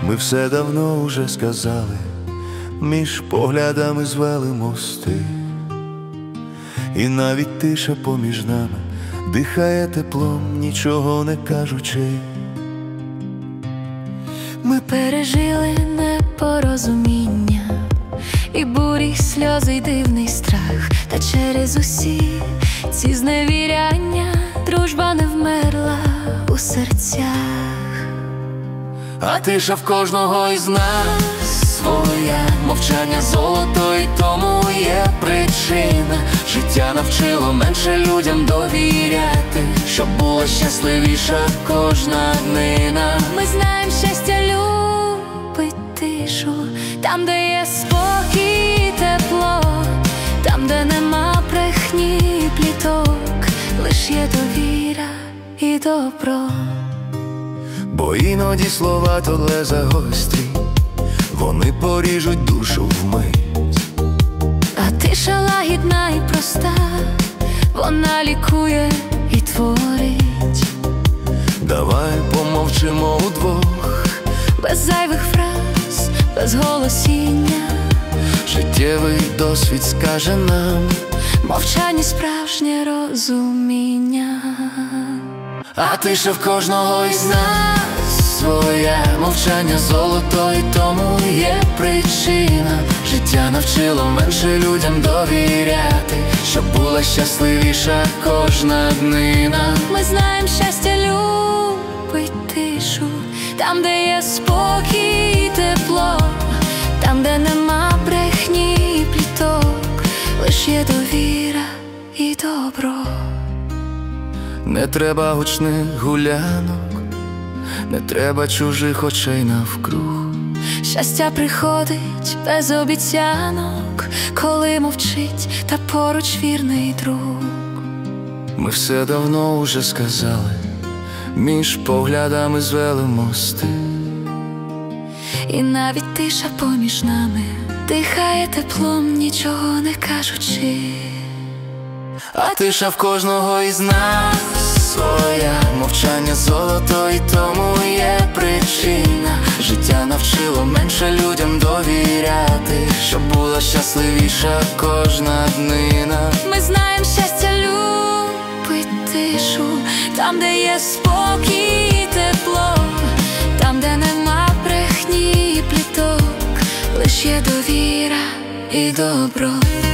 Ми все давно уже сказали, між поглядами звели мости, і навіть тиша поміж нами дихає теплом, нічого не кажучи. Ми пережили непорозуміння, і бурі, і сльози, і дивний страх. Та через усі ці зневіряння дружба не вмерла у серцях. А тиша в кожного із нас своя, мовчання золото, і тому є причина. Життя навчило менше людям довіряти, щоб була щасливіша кожна днина. Ми знаємо, щастя любить тишу, там, де є спокій і тепло, там, де нема брехні і пліток, лиш є довіра і добро. Бо іноді слова то леза гострі, вони поріжуть душу вмить. А тиша лагідна і проста, вона лікує і творить. Давай помовчимо удвох, без зайвих фраз, без голосіння. Життєвий досвід скаже нам, мовчання справжнє розуміння. А тиша в кожного із нас своя, мовчання золото, і тому є причина. Життя навчило менше людям довіряти, щоб була щасливіша кожна днина. Ми знаємо, щастя любить тишу, там, де є спокій і тепло, там, де нема брехні і пліток, лиш є довіра і добро. Не треба гучних гулянок, не треба чужих очей навкруг. Щастя приходить без обіцянок, коли мовчить та поруч вірний друг. Ми все давно уже сказали, між поглядами звели мости, і навіть тиша поміж нами дихає теплом, нічого не кажучи. А тиша в кожного із нас своя, мовчання золото, і тому є причина. Життя навчило менше людям довіряти, щоб була щасливіша кожна днина. Ми знаємо, щастя любить тишу, там, де є спокій і тепло, там, де нема брехні і пліток, лиш є довіра і добро.